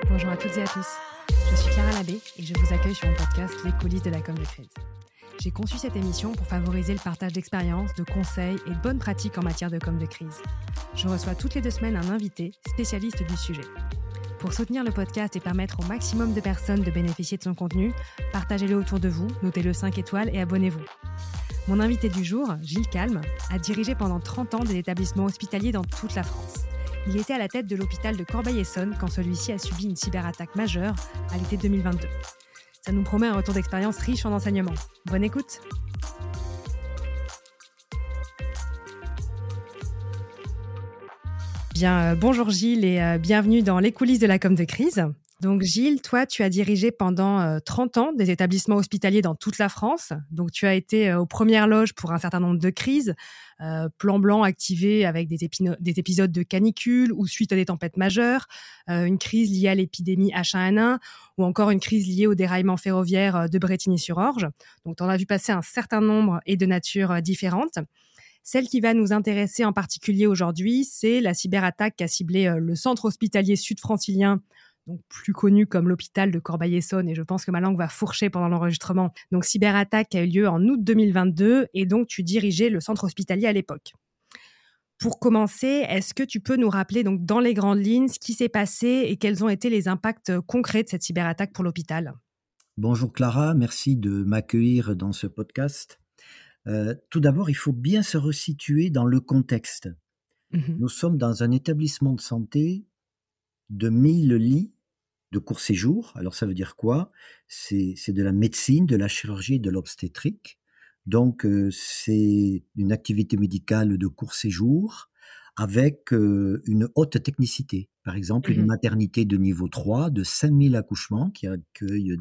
Bonjour à toutes et à tous, je suis Clara Labbé et je vous accueille sur mon podcast Les coulisses de la com de crise. J'ai conçu cette émission pour favoriser le partage d'expériences, de conseils et de bonnes pratiques en matière de com de crise. Je reçois toutes les 2 semaines un invité spécialiste du sujet. Pour soutenir le podcast et permettre au maximum de personnes de bénéficier de son contenu, partagez-le autour de vous, notez-le 5 étoiles et abonnez-vous. Mon invité du jour, Gilles Calme, a dirigé pendant 30 ans des établissements hospitaliers dans toute la France. Il était à la tête de l'hôpital de Corbeil-Essonnes quand celui-ci a subi une cyberattaque majeure à l'été 2022. Ça nous promet un retour d'expérience riche en enseignements. Bonne écoute. Bien, bonjour Gilles et bienvenue dans les coulisses de la com de crise. Donc Gilles, toi, tu as dirigé pendant 30 ans des établissements hospitaliers dans toute la France. Donc tu as été aux premières loges pour un certain nombre de crises, plan blanc activé avec des épisodes de canicule ou suite à des tempêtes majeures, une crise liée à l'épidémie H1N1 ou encore une crise liée au déraillement ferroviaire de Brétigny-sur-Orge. Donc tu en as vu passer un certain nombre et de natures différentes. Celle qui va nous intéresser en particulier aujourd'hui, c'est la cyberattaque qui a ciblé le centre hospitalier sud-francilien, donc plus connu comme l'hôpital de Corbeil-Essonnes, et je pense que ma langue va fourcher pendant l'enregistrement. Donc cyberattaque qui a eu lieu en août 2022, et donc tu dirigeais le centre hospitalier à l'époque. Pour commencer, est-ce que tu peux nous rappeler donc dans les grandes lignes ce qui s'est passé et quels ont été les impacts concrets de cette cyberattaque pour l'hôpital ? Bonjour Clara, merci de m'accueillir dans ce podcast. Tout d'abord, il faut bien se resituer dans le contexte. Nous sommes dans un établissement de santé de 1000 lits de court séjour. Alors ça veut dire quoi ? C'est de la médecine, de la chirurgie et de l'obstétrique. Donc c'est une activité médicale de court séjour avec une haute technicité. Par exemple, une maternité de niveau 3 de 5000 accouchements qui accueille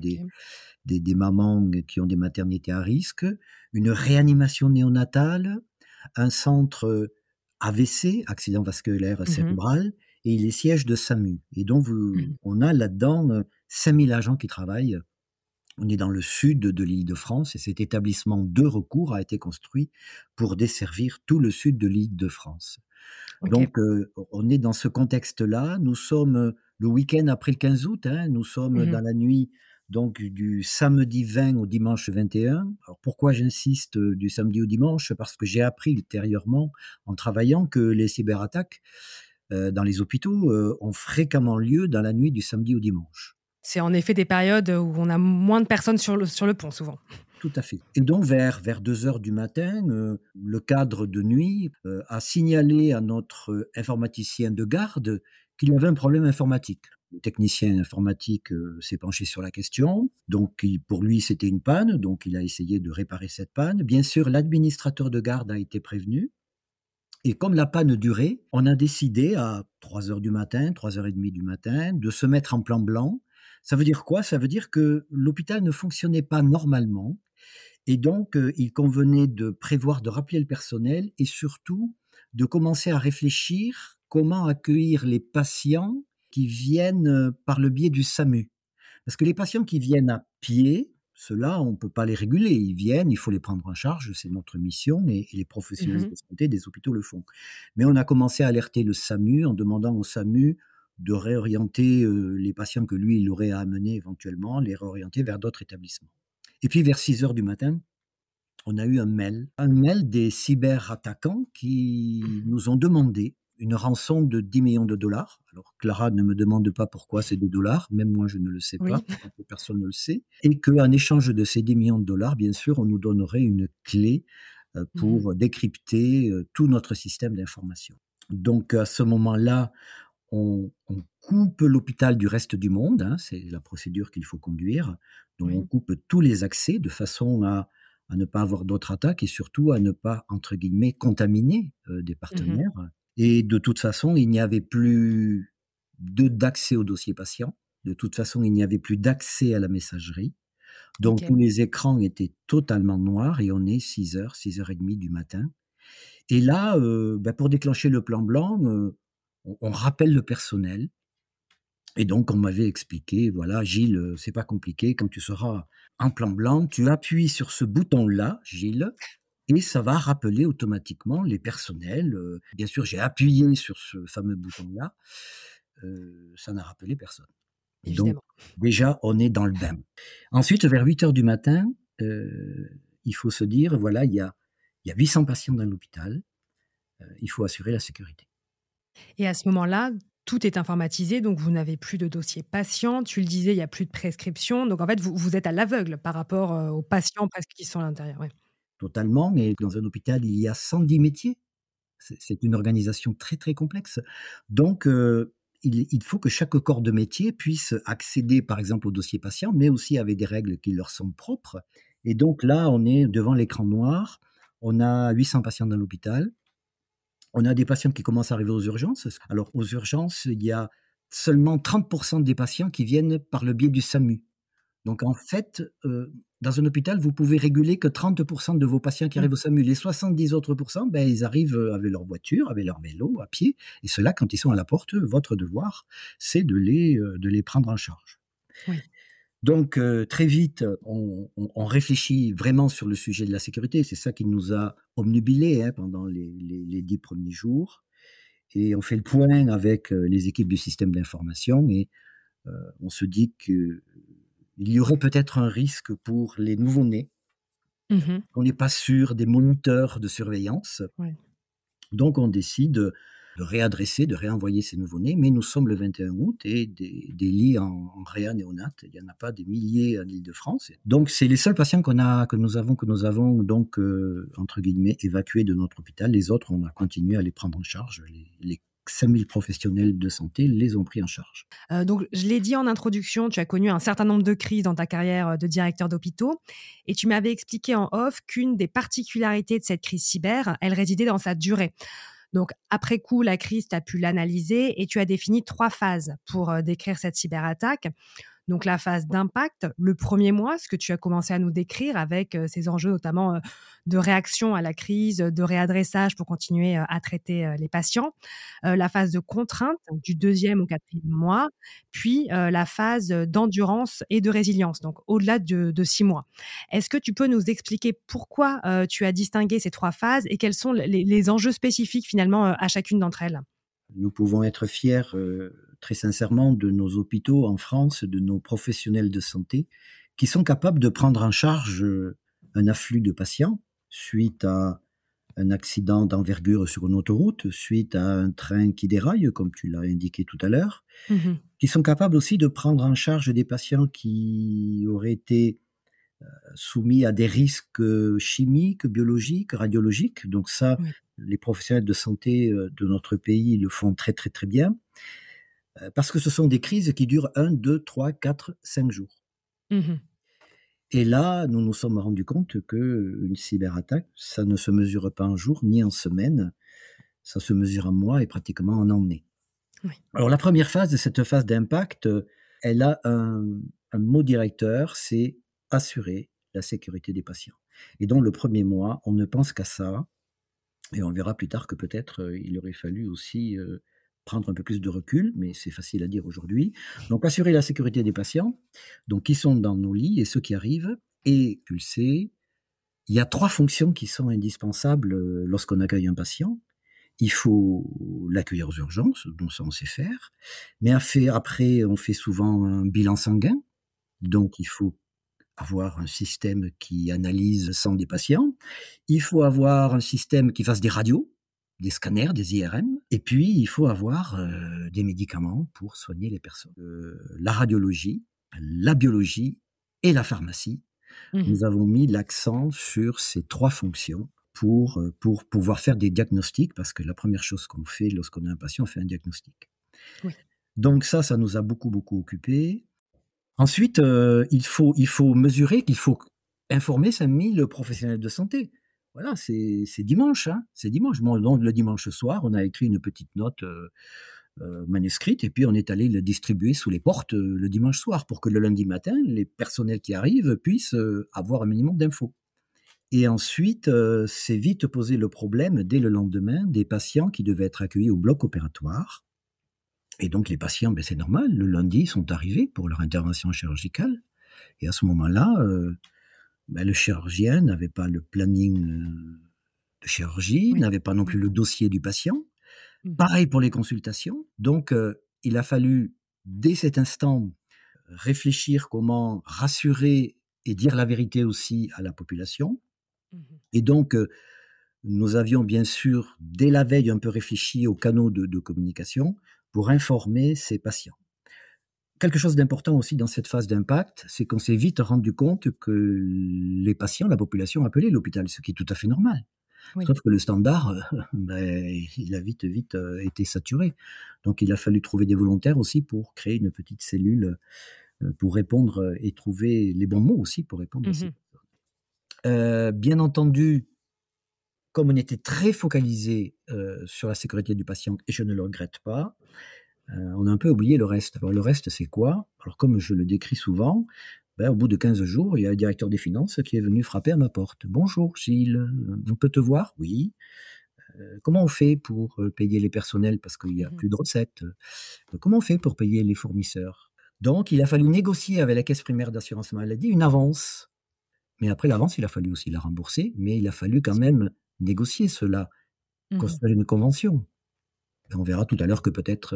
des mamans qui ont des maternités à risque, une réanimation néonatale, un centre AVC, accident vasculaire cérébral, et les sièges de SAMU. Et donc, on a là-dedans 5000 agents qui travaillent. On est dans le sud de l'Île-de-France et cet établissement de recours a été construit pour desservir tout le sud de l'Île-de-France. Okay. Donc, on est dans ce contexte-là. Nous sommes le week-end après le 15 août. Nous sommes dans la nuit donc du samedi 20 au dimanche 21. Alors, pourquoi j'insiste du samedi au dimanche ? Parce que j'ai appris ultérieurement, en travaillant, que les cyberattaques dans les hôpitaux ont fréquemment lieu dans la nuit du samedi au dimanche. C'est en effet des périodes où on a moins de personnes sur le pont, souvent. Tout à fait. Et donc, vers 2 heures du matin, le cadre de nuit a signalé à notre informaticien de garde qu'il y avait un problème informatique. Le technicien informatique s'est penché sur la question. Donc, pour lui, c'était une panne. Donc, il a essayé de réparer cette panne. Bien sûr, l'administrateur de garde a été prévenu. Et comme la panne durait, on a décidé à 3 heures du matin, 3h30 du matin, de se mettre en plan blanc. Ça veut dire quoi ? Ça veut dire que l'hôpital ne fonctionnait pas normalement. Et donc, il convenait de prévoir de rappeler le personnel et surtout de commencer à réfléchir comment accueillir les patients qui viennent par le biais du SAMU. Parce que les patients qui viennent à pied, ceux-là, on ne peut pas les réguler. Ils viennent, il faut les prendre en charge, c'est notre mission et les professionnels de santé des hôpitaux le font. Mais on a commencé à alerter le SAMU en demandant au SAMU de réorienter les patients que lui, il aurait à amener éventuellement, les réorienter vers d'autres établissements. Et puis, vers 6 heures du matin, on a eu un mail des cyberattaquants qui nous ont demandé une rançon de 10 millions de dollars. Alors, Clara ne me demande pas pourquoi c'est des dollars, même moi je ne le sais pas, personne ne le sait. Et qu'en échange de ces 10 millions de dollars, bien sûr, on nous donnerait une clé pour décrypter tout notre système d'information. Donc, à ce moment-là, on coupe l'hôpital du reste du monde, c'est la procédure qu'il faut conduire. Donc, on coupe tous les accès de façon à ne pas avoir d'autres attaques et surtout à ne pas, entre guillemets, contaminer des partenaires. Et de toute façon, il n'y avait plus d'accès au dossier patient. De toute façon, il n'y avait plus d'accès à la messagerie. Donc, tous les écrans étaient totalement noirs et on est 6h, 6h30 du matin. Et là, pour déclencher le plan blanc, on rappelle le personnel. Et donc, on m'avait expliqué, voilà, Gilles, c'est pas compliqué, quand tu seras en plan blanc, tu appuies sur ce bouton-là, Gilles, et ça va rappeler automatiquement les personnels. Bien sûr, j'ai appuyé sur ce fameux bouton-là, ça n'a rappelé personne. Donc, évidemment. déjà, on est dans le bain. Ensuite, vers 8 heures du matin, il faut se dire, voilà, il y a 800 patients dans l'hôpital, il faut assurer la sécurité. Et à ce moment-là, tout est informatisé, donc vous n'avez plus de dossier patient. Tu le disais, il y a plus de prescription. Donc en fait, vous êtes à l'aveugle par rapport, aux patients presque qui sont à l'intérieur, ouais. Totalement, mais dans un hôpital, il y a 110 métiers. C'est une organisation très, très complexe. Donc, il faut que chaque corps de métier puisse accéder, par exemple, au dossier patient, mais aussi avec des règles qui leur sont propres. Et donc là, on est devant l'écran noir. On a 800 patients dans l'hôpital. On a des patients qui commencent à arriver aux urgences. Alors, aux urgences, il y a seulement 30% des patients qui viennent par le biais du SAMU. Donc en fait, dans un hôpital, vous pouvez réguler que 30% de vos patients qui Mmh. arrivent au SAMU. Les 70 autres pourcents, ben, ils arrivent, avec leur voiture, avec leur vélo, à pied, et ceux-là, quand ils sont à la porte, votre devoir, c'est de les prendre en charge. Oui. Donc très vite, on réfléchit vraiment sur le sujet de la sécurité. C'est ça qui nous a obnubilés, hein, pendant les 10 premiers jours, et on fait le point avec, les équipes du système d'information, et on se dit qu'il y aurait peut-être un risque pour les nouveau-nés. Mmh. On n'est pas sûr des moniteurs de surveillance. Ouais. Donc on décide de réadresser, de réenvoyer ces nouveau-nés, mais nous sommes le 21 août et des lits en réa néonat, il n'y en a pas des milliers en Île-de-France. Donc c'est les seuls patients que nous avons donc, entre guillemets, évacués de notre hôpital. Les autres, on a continué à les prendre en charge. Les 5 000 professionnels de santé les ont pris en charge. Donc je l'ai dit en introduction, tu as connu un certain nombre de crises dans ta carrière, de directeur d'hôpitaux et tu m'avais expliqué en off qu'une des particularités de cette crise cyber, elle résidait dans sa durée. Donc, après coup, la crise, tu as pu l'analyser et tu as défini 3 phases pour, décrire cette cyberattaque. Donc la phase d'impact, le premier mois, ce que tu as commencé à nous décrire avec, ces enjeux notamment, de réaction à la crise, de réadressage pour continuer, à traiter, les patients. La phase de contrainte du deuxième au quatrième mois, puis, la phase, d'endurance et de résilience, donc au-delà de 6 mois. Est-ce que tu peux nous expliquer pourquoi, tu as distingué ces 3 phases et quels sont les enjeux spécifiques finalement, à chacune d'entre elles? Nous pouvons être fiers, très sincèrement, de nos hôpitaux en France, de nos professionnels de santé, qui sont capables de prendre en charge, un afflux de patients suite à un accident d'envergure sur une autoroute, suite à un train qui déraille, comme tu l'as indiqué tout à l'heure, Mmh. qui sont capables aussi de prendre en charge des patients qui auraient été soumis à des risques, chimiques, biologiques, radiologiques. Donc ça, Oui. les professionnels de santé, de notre pays le font très, très, très bien, parce que ce sont des crises qui durent 1, 2, 3, 4, 5 jours. Mmh. Et là, nous nous sommes rendus compte qu'une cyberattaque, ça ne se mesure pas en jours ni en semaines, ça se mesure en mois et pratiquement en années. Oui. Alors la première phase de cette phase d'impact, elle a un mot directeur, c'est assurer la sécurité des patients. Et donc le premier mois, on ne pense qu'à ça, et on verra plus tard que peut-être, il aurait fallu aussi, prendre un peu plus de recul, mais c'est facile à dire aujourd'hui. Donc assurer la sécurité des patients, donc qui sont dans nos lits et ceux qui arrivent, et tu le sais, il y a 3 fonctions qui sont indispensables, lorsqu'on accueille un patient. Il faut l'accueillir aux urgences, donc ça on sait faire, mais après on fait souvent un bilan sanguin, donc il faut avoir un système qui analyse le sang des patients. Il faut avoir un système qui fasse des radios, des scanners, des IRM, et puis il faut avoir, des médicaments pour soigner les personnes. La radiologie, la biologie et la pharmacie, Mmh. nous avons mis l'accent sur ces 3 fonctions pour pouvoir faire des diagnostics, parce que la première chose qu'on fait lorsqu'on a un patient, on fait un diagnostic. Oui. Donc ça nous a beaucoup, beaucoup occupés. Ensuite, il faut mesurer, qu'il faut informer 5 000 professionnels de santé. Voilà, c'est dimanche, hein, c'est dimanche. Bon, donc le dimanche soir, on a écrit une petite note, manuscrite, et puis on est allé le distribuer sous les portes, le dimanche soir, pour que le lundi matin, les personnels qui arrivent puissent, avoir un minimum d'infos. Et ensuite, s'est vite posé le problème, dès le lendemain, des patients qui devaient être accueillis au bloc opératoire. Et donc les patients, c'est normal, le lundi, ils sont arrivés pour leur intervention chirurgicale, et à ce moment-là, le chirurgien n'avait pas le planning, de chirurgie, Oui. n'avait pas non Oui. plus le dossier du patient. Mmh. Pareil pour les consultations. Donc il a fallu, dès cet instant, réfléchir comment rassurer et dire la vérité aussi à la population. Mmh. Et donc, nous avions bien sûr, dès la veille, un peu réfléchi aux canaux de communication pour informer ces patients. Quelque chose d'important aussi dans cette phase d'impact, c'est qu'on s'est vite rendu compte que les patients, la population appelait l'hôpital, ce qui est tout à fait normal. Oui. Sauf que le standard, il a vite, été saturé. Donc il a fallu trouver des volontaires aussi pour créer une petite cellule, pour répondre, et trouver les bons mots aussi pour répondre à ces. Mmh. Bien entendu, comme on était très focalisé, sur la sécurité du patient et je ne le regrette pas, on a un peu oublié le reste. Alors le reste, c'est quoi? Alors comme je le décris souvent, au bout de 15 jours, il y a le directeur des finances qui est venu frapper à ma porte. «Bonjour Gilles, on peut te voir?» «Oui». «Comment on fait pour, payer les personnels parce qu'il y a Mmh. plus de recettes?» «Comment on fait pour payer les fournisseurs?» Donc il a fallu négocier avec la caisse primaire d'assurance maladie une avance. Mais après l'avance, il a fallu aussi la rembourser, mais il a fallu quand même négocier cela, Mmh. construire une convention. Et on verra tout à l'heure que peut-être,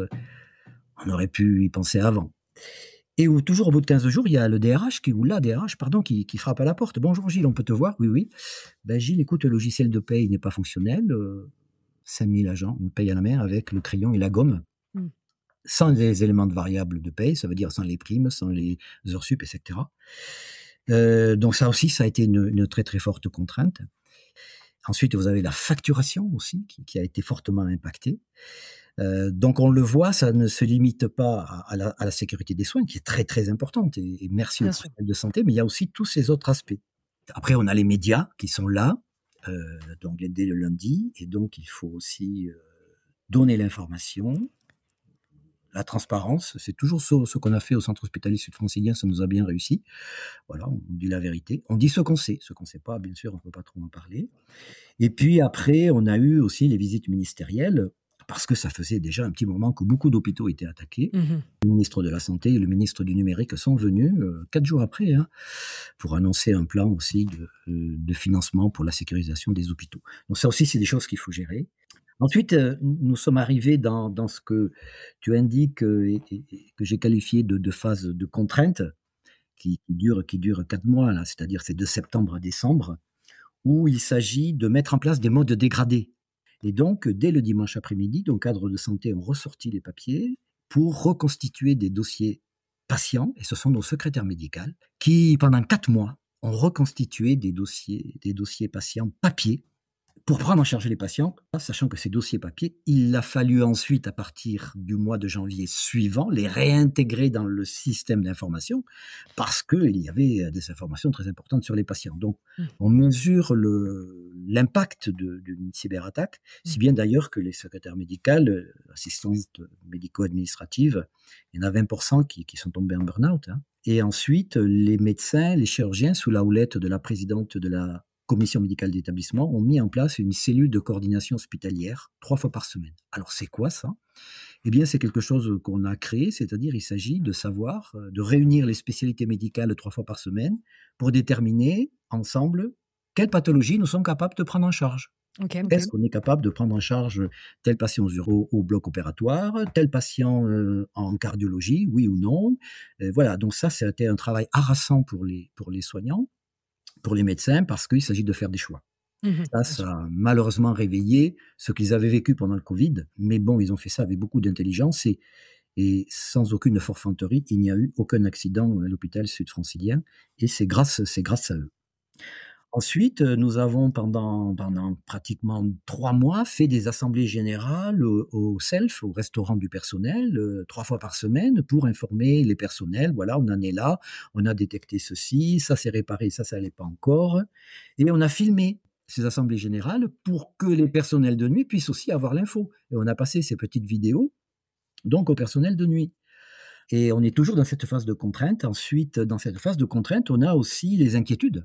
on aurait pu y penser avant. Et toujours au bout de 15 jours, il y a le DRH ou la DRH pardon, qui frappe à la porte. «Bonjour Gilles, on peut te voir?» «Oui, oui». «Gilles, écoute, le logiciel de paye n'est pas fonctionnel, 5 000 agents, une paye à la main avec le crayon et la gomme, Mmh. sans les éléments de variable de paye, ça veut dire sans les primes, sans les heures sup et cetera». Donc ça aussi, ça a été une très, très forte contrainte. Ensuite, vous avez la facturation aussi qui a été fortement impactée. Donc on le voit, ça ne se limite pas à la sécurité des soins qui est très, très importante et merci au Bien sûr. personnel de santé, mais il y a aussi tous ces autres aspects. Après, on a les médias qui sont là, donc dès le lundi et donc il faut aussi, donner l'information, la transparence. C'est toujours ce qu'on a fait au centre hospitalier sud-francilien, ça nous a bien réussi. Voilà, on dit la vérité. On dit ce qu'on sait. Ce qu'on sait pas, bien sûr, on peut pas trop en parler. Et puis après, on a eu aussi les visites ministérielles, parce que ça faisait déjà un petit moment que beaucoup d'hôpitaux étaient attaqués. Mmh. Le ministre de la Santé et le ministre du Numérique sont venus, 4 jours après, hein, pour annoncer un plan aussi de financement pour la sécurisation des hôpitaux. Donc ça aussi, c'est des choses qu'il faut gérer. Ensuite, nous sommes arrivés dans ce que tu indiques, et que j'ai qualifié de phase de contrainte qui dure 4 mois là, c'est-à-dire c'est de septembre à décembre, où il s'agit de mettre en place des modes dégradés. Et donc, dès le dimanche après-midi, nos cadres de santé ont ressorti les papiers pour reconstituer des dossiers patients, et ce sont nos secrétaires médicales qui, pendant 4 mois, ont reconstitué des dossiers patients papier pour prendre en charge les patients, sachant que ces dossiers papier, il a fallu ensuite, à partir du mois de janvier suivant, les réintégrer dans le système d'information parce qu'il y avait des informations très importantes sur les patients. Donc, Mmh. on mesure l'impact d'une cyberattaque, Mmh. si bien d'ailleurs que les secrétaires médicales, assistantes médico-administratives, il y en a 20% qui sont tombés en burn-out, hein. Et ensuite, les médecins, les chirurgiens, sous la houlette de la présidente de la commission médicale d'établissement, ont mis en place une cellule de coordination hospitalière 3 fois par semaine. Alors c'est quoi ça? Eh bien, c'est quelque chose qu'on a créé, c'est-à-dire il s'agit de savoir, de réunir les spécialités médicales 3 fois par semaine pour déterminer ensemble quelles pathologies nous sommes capables de prendre en charge. OK. Est-ce qu'on est capable de prendre en charge tel patient au bloc opératoire, tel patient, en cardiologie, oui ou non? Voilà, donc ça, c'était un travail harassant pour les soignants, pour les médecins, parce qu'il s'agit de faire des choix. Mmh. Ça, Bien sûr. ça a malheureusement réveillé ce qu'ils avaient vécu pendant le Covid, mais bon, ils ont fait ça avec beaucoup d'intelligence et sans aucune forfanterie, il n'y a eu aucun accident à l'hôpital sud-francilien et c'est grâce à eux. Ensuite, nous avons pendant pratiquement 3 mois fait des assemblées générales au self, au restaurant du personnel, 3 fois par semaine pour informer les personnels. Voilà, on en est là, on a détecté ceci, ça s'est réparé, ça allait pas encore et on a filmé ces assemblées générales pour que les personnels de nuit puissent aussi avoir l'info et on a passé ces petites vidéos donc au personnel de nuit et on est toujours dans cette phase de contrainte. Ensuite, dans cette phase de contrainte, on a aussi les inquiétudes.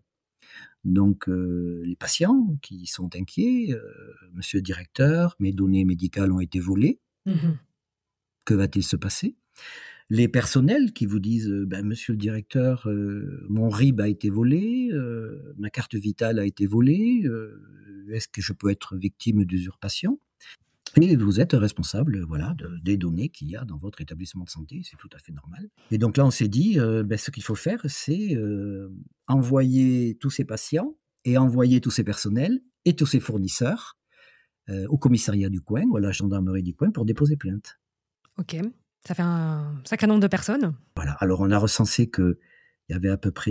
Donc, les patients qui sont inquiets, «Monsieur le directeur, mes données médicales ont été volées, Mmh. que va-t-il se passer?» Les personnels qui vous disent, «Monsieur le directeur, mon RIB a été volé, ma carte vitale a été volée, est-ce que je peux être victime d'usurpation?» Et vous êtes responsable, voilà, des données qu'il y a dans votre établissement de santé, c'est tout à fait normal. Et donc là, on s'est dit, ce qu'il faut faire, c'est envoyer tous ces patients et envoyer tous ces personnels et tous ces fournisseurs au commissariat du coin ou à la gendarmerie du coin pour déposer plainte. OK. Ça fait un sacré nombre de personnes. Voilà. Alors, on a recensé qu'il y avait à peu près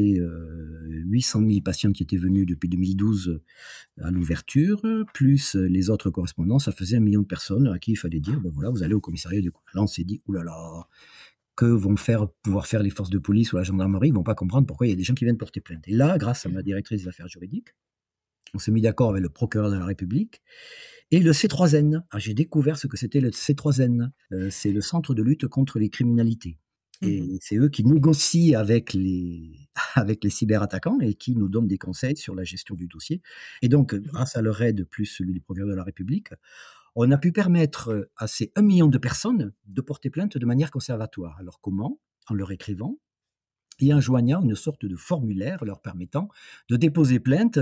800 000 patients qui étaient venus depuis 2012 à l'ouverture, plus les autres correspondants, ça faisait 1 million de personnes à qui il fallait dire, voilà, vous allez au commissariat du coin. Là, on s'est dit, oulala, que vont pouvoir faire les forces de police ou la gendarmerie, ils ne vont pas comprendre pourquoi il y a des gens qui viennent porter plainte. Et là, grâce à ma directrice des affaires juridiques, on s'est mis d'accord avec le procureur de la République et le C3N. Alors, j'ai découvert ce que c'était le C3N. C'est le Centre de lutte contre les criminalités. Et c'est eux qui négocient avec les cyberattaquants et qui nous donnent des conseils sur la gestion du dossier. Et donc, grâce à leur aide, plus celui du procureur de la République, on a pu permettre à ces 1 million de personnes de porter plainte de manière conservatoire. Alors comment? En leur écrivant et en joignant une sorte de formulaire leur permettant de déposer plainte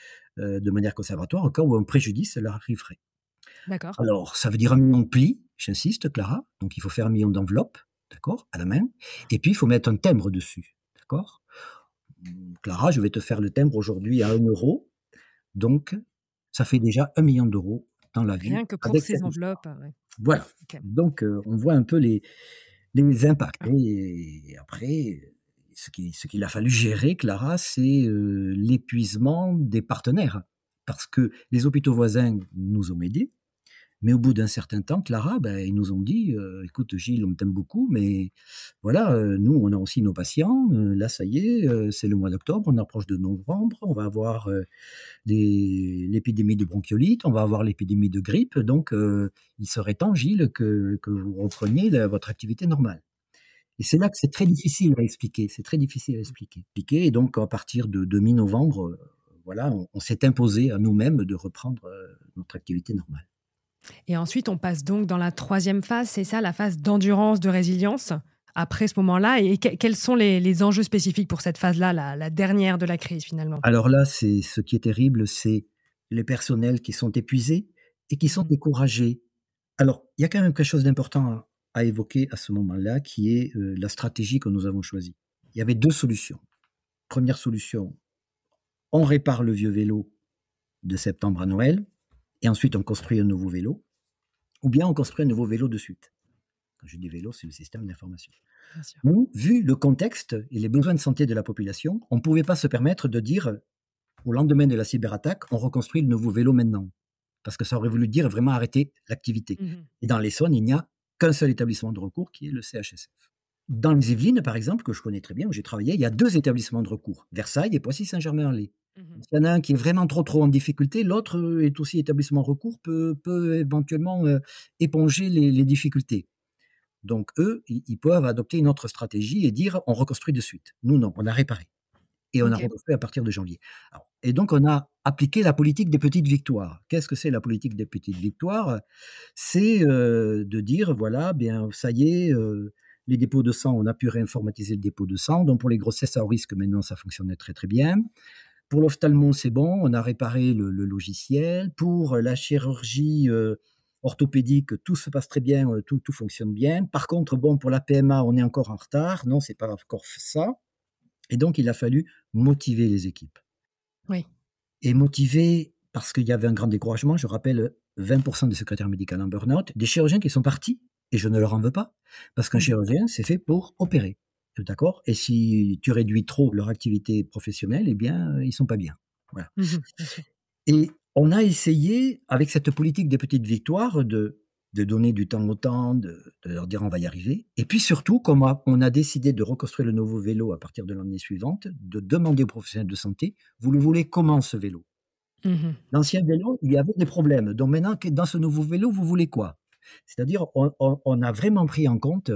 de manière conservatoire au cas où un préjudice leur arriverait. D'accord. Alors, ça veut dire 1 million de plis, j'insiste, Clara. Donc, il faut faire 1 million d'enveloppes, d'accord, à la main. Et puis, il faut mettre un timbre dessus, d'accord. Clara, je vais te faire le timbre aujourd'hui à 1 euro. Donc, ça fait déjà 1 million d'euros dans la vie Rien que pour avec ces cette histoire. enveloppes, ouais. Voilà. OK. Donc, on voit un peu les impacts. Et après, ce qu'il a fallu gérer, Clara, c'est l'épuisement des partenaires. Parce que les hôpitaux voisins nous ont aidés. Mais au bout d'un certain temps, Clara, ils nous ont dit, écoute Gilles, on t'aime beaucoup, mais voilà, nous, on a aussi nos patients. Là, ça y est, c'est le mois d'octobre, on approche de novembre, on va avoir l'épidémie de bronchiolite, on va avoir l'épidémie de grippe. Donc, il serait temps, Gilles, que vous repreniez votre activité normale. Et c'est là que c'est très difficile à expliquer. C'est très difficile à expliquer. Et donc, à partir de mi-novembre, voilà, on s'est imposé à nous-mêmes de reprendre notre activité normale. Et ensuite, on passe donc dans la 3e phase, c'est ça, la phase d'endurance, de résilience, après ce moment-là. Et quels sont les enjeux spécifiques pour cette phase-là, la dernière de la crise finalement? Alors là, c'est ce qui est terrible, c'est les personnels qui sont épuisés et qui sont découragés. Alors, il y a quand même quelque chose d'important à évoquer à ce moment-là, qui est la stratégie que nous avons choisie. Il y avait 2 solutions. Première solution, on répare le vieux vélo de septembre à Noël et ensuite on construit un nouveau vélo, ou bien on construit un nouveau vélo de suite. Quand je dis vélo, c'est le système d'information. Bien sûr. Nous, vu le contexte et les besoins de santé de la population, on ne pouvait pas se permettre de dire au lendemain de la cyberattaque, on reconstruit le nouveau vélo maintenant. Parce que ça aurait voulu dire vraiment arrêter l'activité. Et dans l'Essonne, il n'y a qu'un seul établissement de recours qui est le CHSF. Dans les Yvelines, par exemple, que je connais très bien, où j'ai travaillé, il y a 2 établissements de recours, Versailles et Poissy-Saint-Germain-en-Laye. S'il y en a un qui est vraiment trop en difficulté, l'autre est aussi établissement de recours, peut éventuellement éponger les difficultés. Donc eux, ils peuvent adopter une autre stratégie et dire on reconstruit de suite. Nous, non, on a réparé. Et on a reconstruit à partir de janvier. Et donc, on a appliqué la politique des petites victoires. Qu'est-ce que c'est la politique des petites victoires? C'est de dire, voilà, bien, ça y est, les dépôts de sang, on a pu réinformatiser le dépôt de sang. Donc, pour les grossesses à haut risque, maintenant, ça fonctionnait très, très bien. Pour l'ophtalmo, c'est bon, on a réparé le logiciel. Pour la chirurgie orthopédique, tout se passe très bien, tout fonctionne bien. Par contre, bon, pour la PMA, on est encore en retard. Non, c'est pas encore ça. Et donc, il a fallu motiver les équipes. Oui. Et motiver parce qu'il y avait un grand découragement. Je rappelle, 20% des secrétaires médicaux en burn-out, des chirurgiens qui sont partis, et je ne leur en veux pas, parce qu'un chirurgien, c'est fait pour opérer. D'accord? Et si tu réduis trop leur activité professionnelle, eh bien, ils sont pas bien. Voilà. Bien sûr. Et on a essayé, avec cette politique des petites victoires, de donner du temps au temps, de leur dire on va y arriver. Et puis surtout, comme on a décidé de reconstruire le nouveau vélo à partir de l'année suivante, de demander aux professionnels de santé, vous le voulez comment ce vélo? L'ancien vélo, il y avait des problèmes. Donc maintenant, dans ce nouveau vélo, vous voulez quoi? C'est-à-dire, on a vraiment pris en compte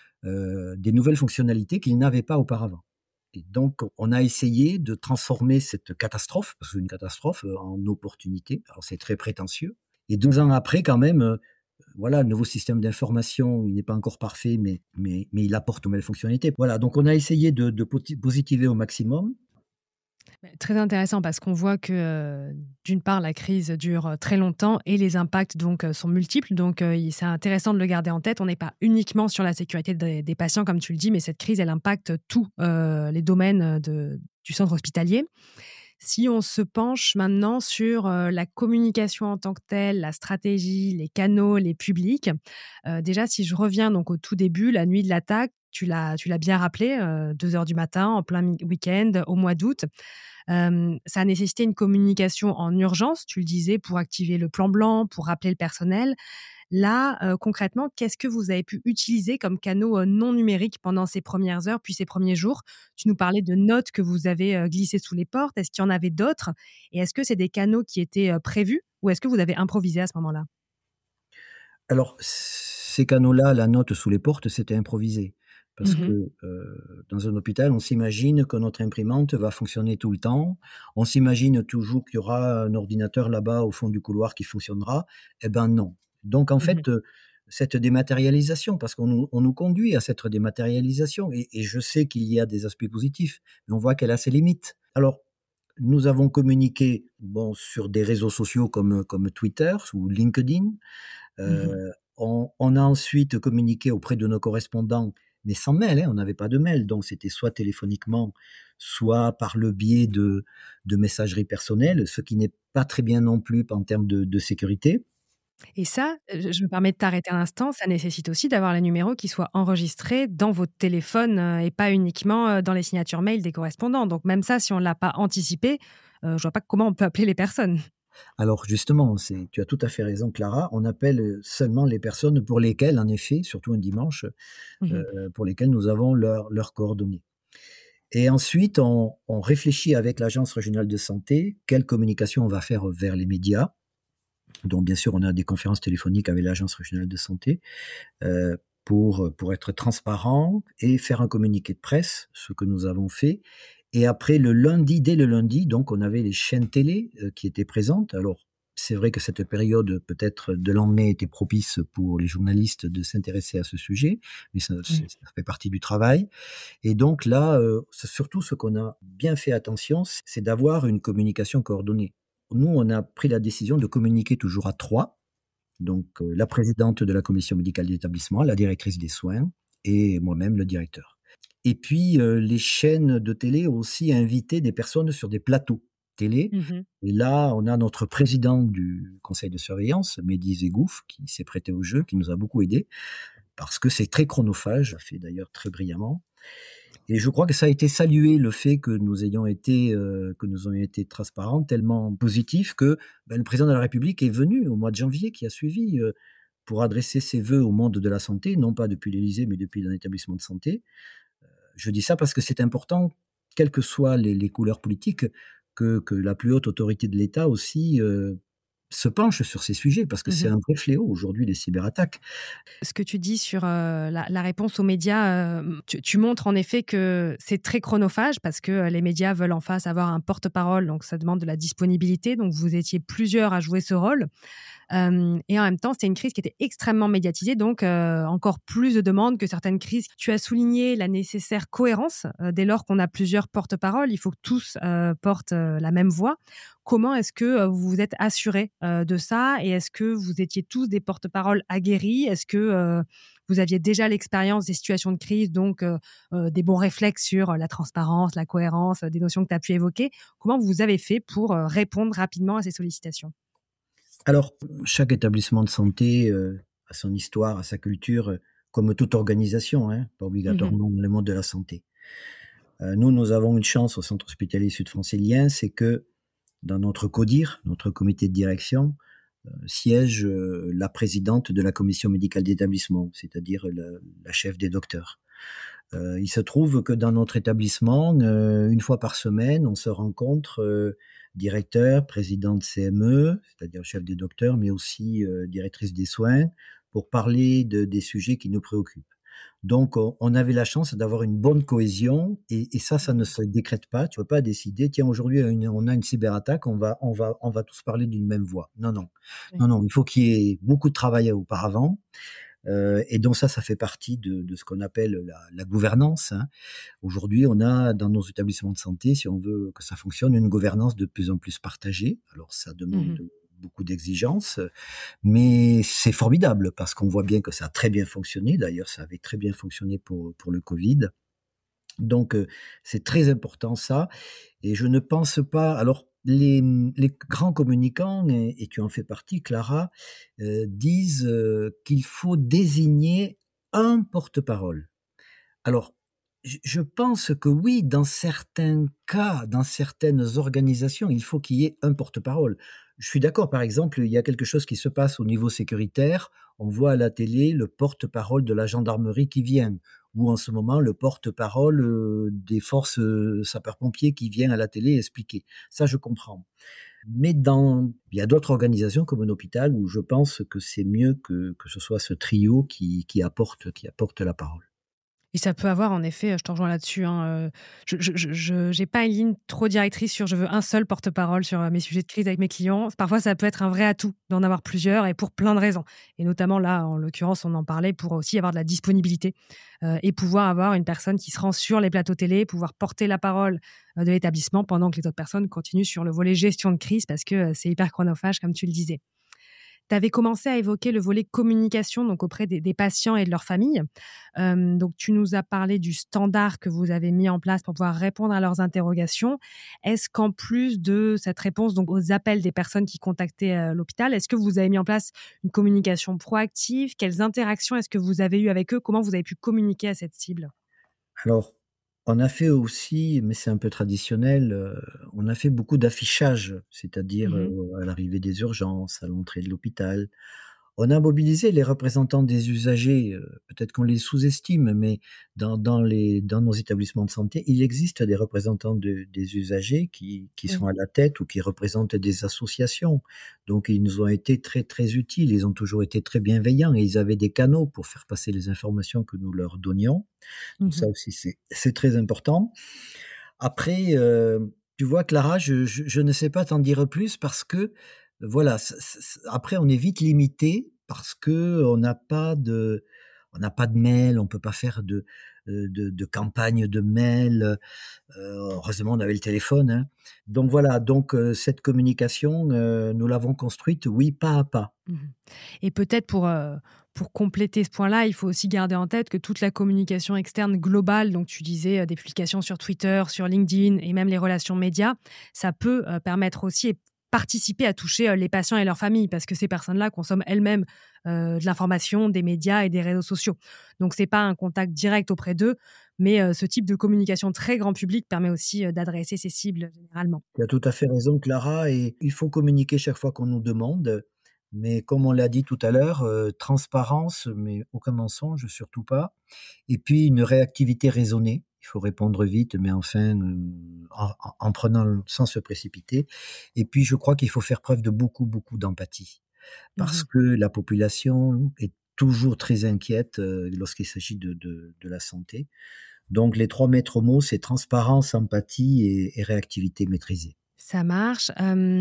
des nouvelles fonctionnalités qu'ils n'avaient pas auparavant. Et donc, on a essayé de transformer cette catastrophe, parce que c'est une catastrophe, en opportunité. Alors, c'est très prétentieux. Et 2 ans après, quand même, voilà, le nouveau système d'information, il n'est pas encore parfait, mais il apporte de nouvelles fonctionnalités. Voilà, donc on a essayé de positiver au maximum. Très intéressant parce qu'on voit que, d'une part, la crise dure, très longtemps et les impacts donc, sont multiples. Donc, il c'est intéressant de le garder en tête. On n'est pas uniquement sur la sécurité des patients comme tu le dis, mais cette crise, elle impacte tous, les domaines, du centre hospitalier. Si on se penche maintenant sur, la communication en tant que telle, la stratégie, les canaux, les publics, déjà si je reviens donc au tout début, la nuit de l'attaque, tu l'as bien rappelé, 2 heures du matin, en plein week-end, au mois d'août. Ça a nécessité une communication en urgence, tu le disais, pour activer le plan blanc, pour rappeler le personnel. Là, concrètement, qu'est-ce que vous avez pu utiliser comme canaux, non numériques pendant ces premières heures, puis ces premiers jours? Tu nous parlais de notes que vous avez, glissées sous les portes. Est-ce qu'il y en avait d'autres? Et est-ce que c'est des canaux qui étaient, prévus ou est-ce que vous avez improvisé à ce moment-là? Alors, ces canaux-là, la note sous les portes, c'était improvisé. Parce Mmh. que, dans un hôpital, on s'imagine que notre imprimante va fonctionner tout le temps. On s'imagine toujours qu'il y aura un ordinateur là-bas au fond du couloir qui fonctionnera. Eh ben non. Donc en Mmh. fait, cette dématérialisation, parce qu'on nous conduit à cette dématérialisation et je sais qu'il y a des aspects positifs, mais on voit qu'elle a ses limites. Alors, nous avons communiqué, bon, sur des réseaux sociaux comme Twitter ou LinkedIn. Mmh. On a ensuite communiqué auprès de nos correspondants, mais sans mail, hein, on n'avait pas de mail, donc c'était soit téléphoniquement, soit par le biais de messageries personnelles, ce qui n'est pas très bien non plus en termes de sécurité. Et ça, je me permets de t'arrêter un instant, ça nécessite aussi d'avoir les numéros qui soient enregistrés dans votre téléphone, et pas uniquement, dans les signatures mail des correspondants. Donc même ça, si on ne l'a pas anticipé, je vois pas comment on peut appeler les personnes. Alors justement, tu as tout à fait raison Clara, on appelle, seulement les personnes pour lesquelles en effet, surtout un dimanche, Mmh. pour lesquelles nous avons leurs coordonnées. Et ensuite on réfléchit avec l'agence régionale de santé, quelle communication on va faire vers les médias. Donc bien sûr, on a des conférences téléphoniques avec l'agence régionale de santé, heu, pour être transparent et faire un communiqué de presse, ce que nous avons fait. Et après le lundi, dès le lundi, donc on avait les chaînes télé, qui étaient présentes. Alors, c'est vrai que cette période, peut-être de l'année, était propice pour les journalistes de s'intéresser à ce sujet, mais ça fait partie du travail. Et donc là, c'est surtout ce qu'on a bien fait attention, c'est d'avoir une communication coordonnée. Nous, on a pris la décision de communiquer toujours à 3, donc la présidente de la commission médicale d'établissement, la directrice des soins et moi-même, le directeur. Et puis, les chaînes de télé ont aussi invité des personnes sur des plateaux télé. Mmh. Et là, on a notre président du conseil de surveillance, Mehdi Zegouf, qui s'est prêté au jeu, qui nous a beaucoup aidés, parce que c'est très chronophage, fait d'ailleurs très brillamment. Et je crois que ça a été salué, le fait que nous ayons été transparents, tellement positif que, le président de la République est venu au mois de janvier qui a suivi, pour adresser ses vœux au monde de la santé, non pas depuis l'Élysée, mais depuis un établissement de santé. Je dis ça parce que c'est important, quelles que soient les couleurs politiques, que la plus haute autorité de l'État aussi, se penche sur ces sujets, parce que c'est Mmh. un vrai fléau aujourd'hui, les cyberattaques. Ce que tu dis sur, la réponse aux médias, tu montres en effet que c'est très chronophage parce que, les médias veulent en face avoir un porte-parole, donc ça demande de la disponibilité, donc vous étiez plusieurs à jouer ce rôle. Et en même temps, c'était une crise qui était extrêmement médiatisée, donc encore plus de demandes que certaines crises. Tu as souligné la nécessaire cohérence, dès lors qu'on a plusieurs porte-paroles, il faut que tous, portent, la même voix. Comment est-ce que, vous vous êtes assurés, de ça? Et est-ce que vous étiez tous des porte-paroles aguerris? Est-ce que, vous aviez déjà l'expérience des situations de crise, donc des bons réflexes sur, la transparence, la cohérence, des notions que tu as pu évoquer? Comment vous avez fait pour, répondre rapidement à ces sollicitations? Alors, chaque établissement de santé, a son histoire, a sa culture, comme toute organisation, hein, pas Mmh. obligatoirement dans le monde de la santé. Nous avons une chance au centre hospitalier sud-francilien, c'est que dans notre CODIR, notre comité de direction, siège, la présidente de la commission médicale d'établissement, c'est-à-dire la chef des docteurs. Il se trouve que dans notre établissement, une fois par semaine, on se rencontre, directeur, président de CME, c'est-à-dire chef des docteurs, mais aussi, directrice des soins, pour parler des sujets qui nous préoccupent. Donc on avait la chance d'avoir une bonne cohésion et ça ne Mmh. se décrète pas. Tu ne vas pas décider: «Tiens, aujourd'hui, on a une cyberattaque, on va tous parler d'une même voix». Non, non. Oui. Non, non, il faut qu'il y ait beaucoup de travail auparavant. Et donc ça fait partie de ce qu'on appelle la gouvernance, hein. Aujourd'hui, on a dans nos établissements de santé, si on veut que ça fonctionne, une gouvernance de plus en plus partagée. Alors ça demande Mmh. beaucoup d'exigences, mais c'est formidable parce qu'on voit bien que ça a très bien fonctionné. D'ailleurs, ça avait très bien fonctionné pour le Covid. Donc, c'est très important ça et je ne pense pas alors les grands communicants et tu en fais partie Clara, disent, qu'il faut désigner un porte-parole. Alors, je pense que oui, dans certains cas, dans certaines organisations, il faut qu'il y ait un porte-parole. Je suis d'accord, par exemple, il y a quelque chose qui se passe au niveau sécuritaire. On voit à la télé le porte-parole de la gendarmerie qui vient, ou en ce moment le porte-parole des forces sapeurs-pompiers qui vient à la télé expliquer. Ça, je comprends. Mais il y a d'autres organisations comme un hôpital où je pense que c'est mieux que ce soit ce trio qui apporte la parole. Et ça peut avoir en effet, je te rejoins là-dessus, hein, je j'ai pas une ligne trop directrice sur je veux un seul porte-parole sur, mes sujets de crise avec mes clients. Parfois, ça peut être un vrai atout d'en avoir plusieurs et pour plein de raisons et notamment là, en l'occurrence, on en parlait pour aussi avoir de la disponibilité, et pouvoir avoir une personne qui se rend sur les plateaux télé, pouvoir porter la parole, de l'établissement pendant que les autres personnes continuent sur le volet gestion de crise parce que, c'est hyper chronophage comme tu le disais. Tu avais commencé à évoquer le volet communication, donc auprès des patients et de leurs familles. Donc tu nous as parlé du standard que vous avez mis en place pour pouvoir répondre à leurs interrogations. Est-ce qu'en plus de cette réponse donc aux appels des personnes qui contactaient, l'hôpital, est-ce que vous avez mis en place une communication proactive? Quelles interactions est-ce que vous avez eues avec eux? Comment vous avez pu communiquer à cette cible? Alors, on a fait aussi, mais c'est un peu traditionnel, on a fait beaucoup d'affichage, c'est-à-dire, Mmh. à l'arrivée des urgences, à l'entrée de l'hôpital. On a mobilisé les représentants des usagers, peut-être qu'on les sous-estime, mais dans nos établissements de santé, il existe des représentants des usagers qui Oui. sont à la tête ou qui représentent des associations. Donc ils nous ont été très, très utiles. Ils ont toujours été très bienveillants et ils avaient des canaux pour faire passer les informations que nous leur donnions. Donc ça Mmh. aussi, c'est très important. Après, tu vois, Clara, je ne sais pas t'en dire plus parce que, voilà, après on est vite limité parce qu'on n'a pas de mail, on peut pas faire de campagne de mail, heureusement on avait le téléphone, hein. Donc voilà, donc cette communication, nous l'avons construite, oui, pas à pas. Mmh. Et peut-être pour compléter ce point-là, il faut aussi garder en tête que toute la communication externe globale, donc tu disais, des publications sur Twitter, sur LinkedIn et même les relations médias, ça peut, permettre aussi et participer à toucher, les patients et leurs familles parce que ces personnes-là consomment elles-mêmes, de l'information, des médias et des réseaux sociaux. Donc c'est pas un contact direct auprès d'eux, mais ce type de communication très grand public permet aussi, d'adresser ces cibles généralement. Tu as tout à fait raison, Clara, et il faut communiquer chaque fois qu'on nous demande. Mais comme on l'a dit tout à l'heure, transparence, mais aucun mensonge, surtout pas. Et puis une réactivité raisonnée. Il faut répondre vite, mais enfin, en prenant sans se précipiter. Et puis je crois qu'il faut faire preuve de beaucoup, beaucoup d'empathie. Parce Mmh. que la population est toujours très inquiète, lorsqu'il s'agit de la santé. Donc les 3 maîtres mots, c'est transparence, empathie et réactivité maîtrisée. Ça marche.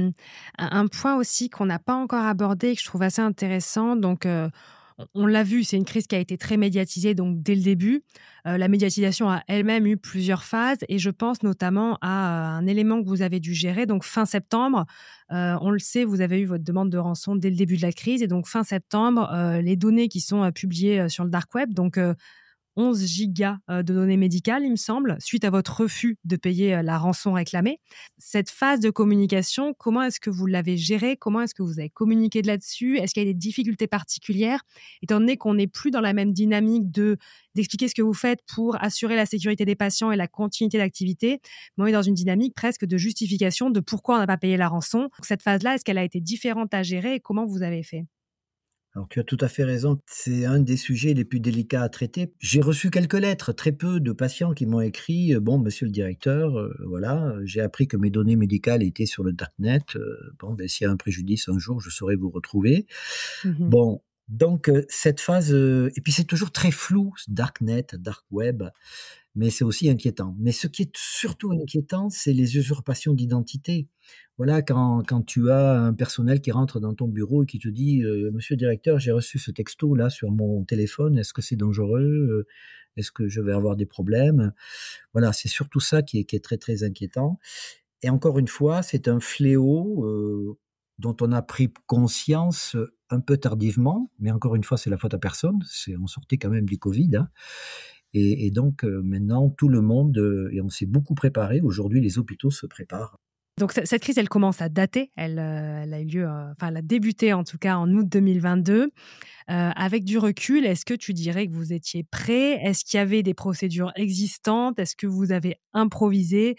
Un point aussi qu'on n'a pas encore abordé et que je trouve assez intéressant, donc on l'a vu, c'est une crise qui a été très médiatisée donc dès le début. La médiatisation a elle-même eu plusieurs phases et je pense notamment à un élément que vous avez dû gérer. Donc fin septembre, on le sait, vous avez eu votre demande de rançon dès le début de la crise et donc fin septembre, les données qui sont, publiées, sur le dark web, donc 11 gigas, de données médicales, il me semble, suite à votre refus de payer, la rançon réclamée. Cette phase de communication, comment est-ce que vous l'avez gérée? Comment est-ce que vous avez communiqué de là-dessus? Est-ce qu'il y a des difficultés particulières? Étant donné qu'on n'est plus dans la même dynamique d'expliquer ce que vous faites pour assurer la sécurité des patients et la continuité d'activité, mais on est dans une dynamique presque de justification de pourquoi on n'a pas payé la rançon. Donc cette phase-là, est-ce qu'elle a été différente à gérer et comment vous avez fait? Alors tu as tout à fait raison, c'est un des sujets les plus délicats à traiter. J'ai reçu quelques lettres, très peu de patients qui m'ont écrit, «Bon, monsieur le directeur, voilà, j'ai appris que mes données médicales étaient sur le darknet, bon, beh, s'il y a un préjudice un jour, je saurai vous retrouver». Mmh. Bon, donc cette phase, et puis c'est toujours très flou, ce darknet, dark web. mais c'est aussi inquiétant. Mais ce qui est surtout inquiétant, c'est les usurpations d'identité. Voilà, quand tu as un personnel qui rentre dans ton bureau et qui te dit Monsieur le directeur, j'ai reçu ce texto là sur mon téléphone, est-ce que c'est dangereux? Est-ce que je vais avoir des problèmes? Voilà, c'est surtout ça qui est très très inquiétant. Et encore une fois, c'est un fléau dont on a pris conscience un peu tardivement, mais encore une fois, c'est la faute à personne. On sortait quand même du Covid, hein. Et donc maintenant, tout le monde, et on s'est beaucoup préparé. Aujourd'hui, les hôpitaux se préparent. Donc cette crise, elle commence à dater. Elle a eu lieu, enfin, elle a débuté en tout cas en août 2022. Avec du recul, est-ce que tu dirais que vous étiez prêts? Est-ce qu'il y avait des procédures existantes? Est-ce que vous avez improvisé?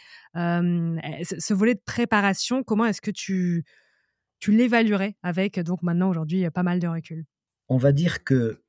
Ce volet de préparation, comment est-ce que tu l'évaluerais avec donc maintenant aujourd'hui pas mal de recul? On va dire que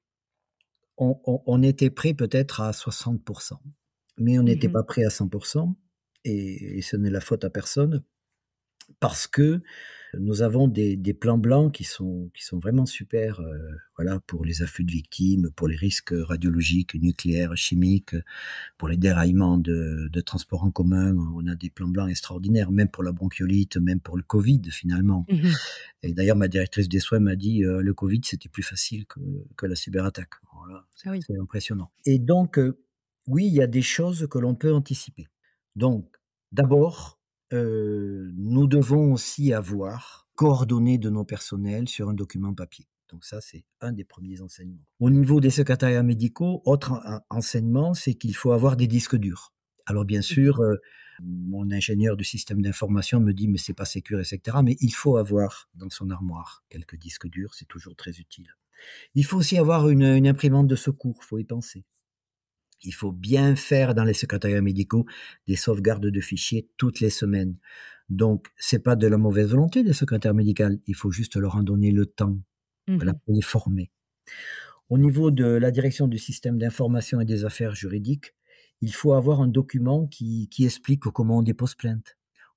on était prêt peut-être à 60%, mais on n'était Mmh. pas prêt à 100%, et ce n'est la faute à personne. Parce que nous avons des plans blancs qui sont vraiment super, voilà, pour les afflux de victimes, pour les risques radiologiques, nucléaires, chimiques, pour les déraillements de transports en commun. On a des plans blancs extraordinaires, même pour la bronchiolite, même pour le Covid finalement. Mmh. Et d'ailleurs, ma directrice des soins m'a dit, «Le Covid, c'était plus facile que la cyberattaque». Voilà, Ah oui. c'est impressionnant. Et donc, oui, il y a des choses que l'on peut anticiper. Donc, d'abord, nous devons aussi avoir coordonnées de nos personnels sur un document papier. Donc ça, c'est un des premiers enseignements. Au niveau des secrétariats médicaux, autre enseignement, c'est qu'il faut avoir des disques durs. Alors bien Mmh. sûr, mon ingénieur du système d'information me dit: «Mais c'est pas sécure et cetera», mais il faut avoir dans son armoire quelques disques durs, c'est toujours très utile. Il faut aussi avoir une imprimante de secours, faut y penser. Il faut bien faire dans les secrétariats médicaux des sauvegardes de fichiers toutes les semaines. Donc, c'est pas de la mauvaise volonté des secrétaires médicales, il faut juste leur en donner le temps, voilà, Mmh. pour les former. Au niveau de la direction du système d'information et des affaires juridiques, il faut avoir un document qui explique comment on dépose plainte,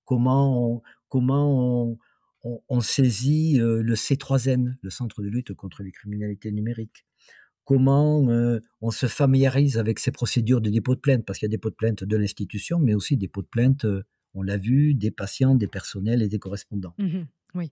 comment on saisit le C3N, le Centre de lutte contre les criminalités numériques. Comment on se familiarise avec ces procédures de dépôt de plainte, parce qu'il y a des dépôts de plainte de l'institution, mais aussi des dépôts de plainte, on l'a vu, des patients, des personnels et des correspondants. Mmh. Oui.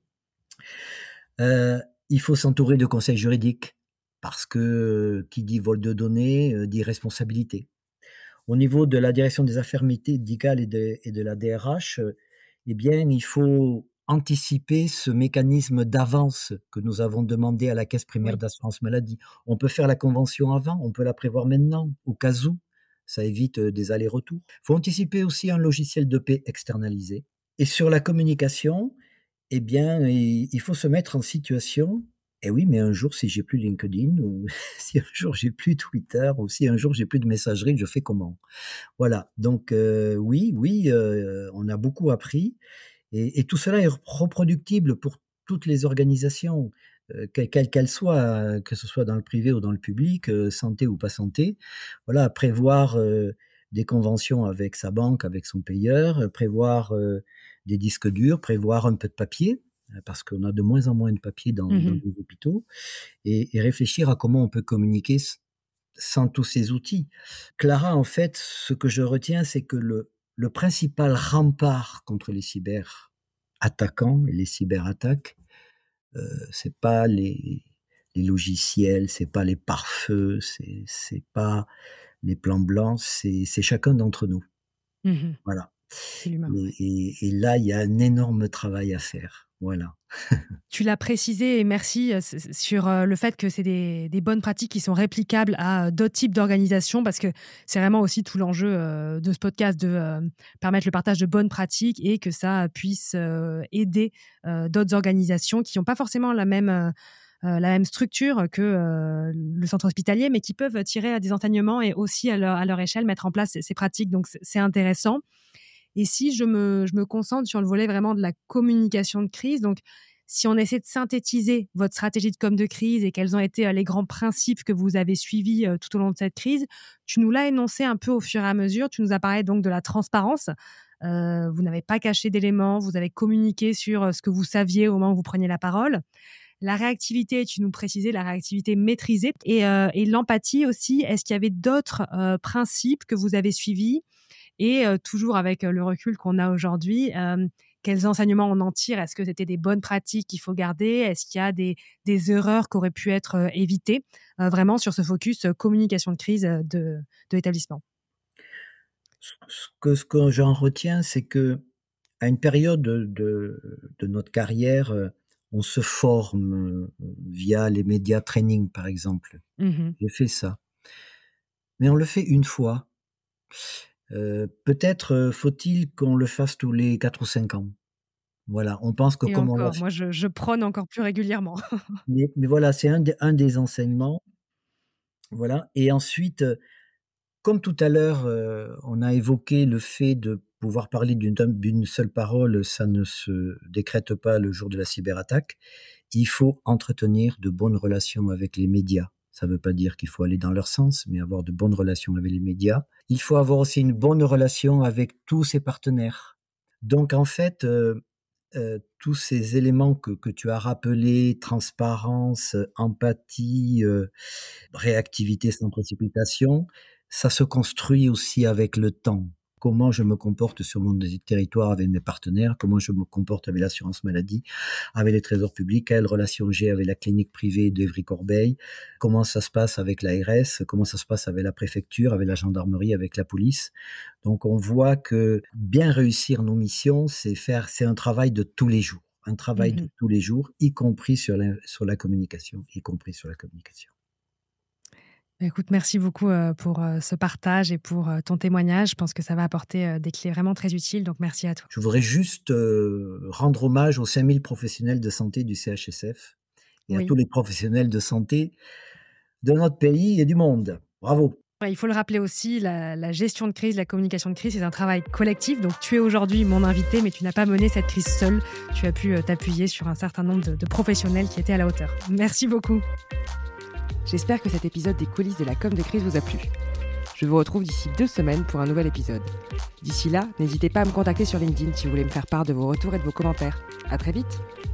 Heu, il faut s'entourer de conseils juridiques parce que, qui dit vol de données, dit responsabilité. Au niveau de la direction des affaires médicales et de la DRH, eh bien, il faut anticiper ce mécanisme d'avance que nous avons demandé à la caisse primaire Oui. d'assurance maladie. On peut faire la convention avant, on peut la prévoir maintenant, au cas où. Ça évite, des allers-retours. Il faut anticiper aussi un logiciel de paie externalisé. Et sur la communication, eh bien, il faut se mettre en situation. Et oui, mais un jour, si j'ai plus LinkedIn, ou si un jour j'ai plus Twitter, ou si un jour j'ai plus de messagerie, je fais comment? Voilà, donc oui, oui, on a beaucoup appris, et tout cela est reproductible pour toutes les organisations, quelles qu'elles soient, que ce soit dans le privé ou dans le public, santé ou pas santé. Voilà, prévoir, des conventions avec sa banque, avec son payeur, prévoir, des disques durs, prévoir un peu de papier, parce qu'on a de moins en moins de papier dans Mmh. les hôpitaux, et réfléchir à comment on peut communiquer sans tous ces outils. Clara, en fait, ce que je retiens, c'est que le principal rempart contre les cyberattaquants et les cyberattaques, c'est pas les logiciels, c'est pas les pare-feux, c'est pas les plans blancs, c'est chacun d'entre nous. Mmh. Voilà. C'est l'humain, ouais. Et là, il y a un énorme travail à faire. Voilà. Tu l'as précisé et merci, sur, le fait que c'est des bonnes pratiques qui sont réplicables à, d'autres types d'organisations parce que c'est vraiment aussi tout l'enjeu, de ce podcast de, permettre le partage de bonnes pratiques et que ça puisse, aider, d'autres organisations qui n'ont pas forcément la même structure que, le centre hospitalier, mais qui peuvent tirer, des enseignements et aussi à leur échelle mettre en place ces pratiques donc c'est intéressant. Et si je me concentre sur le volet vraiment de la communication de crise, donc si on essaie de synthétiser votre stratégie de com de crise et quels ont été, les grands principes que vous avez suivis, tout au long de cette crise, tu nous l'as énoncé un peu au fur et à mesure. Tu nous as parlé donc de la transparence. Vous n'avez pas caché d'éléments, vous avez communiqué sur, ce que vous saviez au moment où vous preniez la parole. La réactivité, tu nous précisais, la réactivité maîtrisée et l'empathie aussi. Est-ce qu'il y avait d'autres principes que vous avez suivis? Et toujours avec le recul qu'on a aujourd'hui, quels enseignements on en tire? Est-ce que c'était des bonnes pratiques qu'il faut garder? Est-ce qu'il y a des erreurs qui auraient pu être évitées? Vraiment sur ce focus communication de crise de l'établissement. Ce que j'en retiens, c'est qu'à une période de notre carrière, on se forme, via les médias training, par exemple. Mmh. J'ai fait ça, mais on le fait une fois. Peut-être, faut-il qu'on le fasse tous les 4 ou 5 ans. Voilà, on pense que Et comme on l'a encore, fait, moi je prône encore plus régulièrement. mais voilà, c'est un des enseignements, voilà. Et ensuite, comme tout à l'heure, on a évoqué le fait de pouvoir parler d'une seule parole, ça ne se décrète pas le jour de la cyberattaque. Il faut entretenir de bonnes relations avec les médias. Ça ne veut pas dire qu'il faut aller dans leur sens, mais avoir de bonnes relations avec les médias. Il faut avoir aussi une bonne relation avec tous ses partenaires. Donc en fait, tous ces éléments que tu as rappelés, transparence, empathie, réactivité sans précipitation, ça se construit aussi avec le temps. Comment je me comporte sur mon territoire avec mes partenaires, comment je me comporte avec l'assurance maladie, avec les trésors publics, quelle relation j'ai avec la clinique privée d'Evry-Corbeil, comment ça se passe avec l'ARS, comment ça se passe avec la préfecture, avec la gendarmerie, avec la police. Donc on voit que bien réussir nos missions, c'est un travail de tous les jours. Un travail de Mmh. tous les jours, y compris sur la communication, y compris sur la communication. Écoute, merci beaucoup, pour, ce partage et pour, ton témoignage. Je pense que ça va apporter, des clés vraiment très utiles, donc merci à toi. Je voudrais juste, rendre hommage aux 5 000 professionnels de santé du CHSF et à Oui. tous les professionnels de santé de notre pays et du monde. Bravo! Ouais, il faut le rappeler aussi, la gestion de crise, la communication de crise, c'est un travail collectif. Donc tu es aujourd'hui mon invité, mais tu n'as pas mené cette crise seule. Tu as pu, t'appuyer sur un certain nombre de professionnels qui étaient à la hauteur. Merci beaucoup. J'espère que cet épisode des coulisses de la com de crise vous a plu. Je vous retrouve d'ici 2 semaines pour un nouvel épisode. D'ici là, n'hésitez pas à me contacter sur LinkedIn si vous voulez me faire part de vos retours et de vos commentaires. À très vite!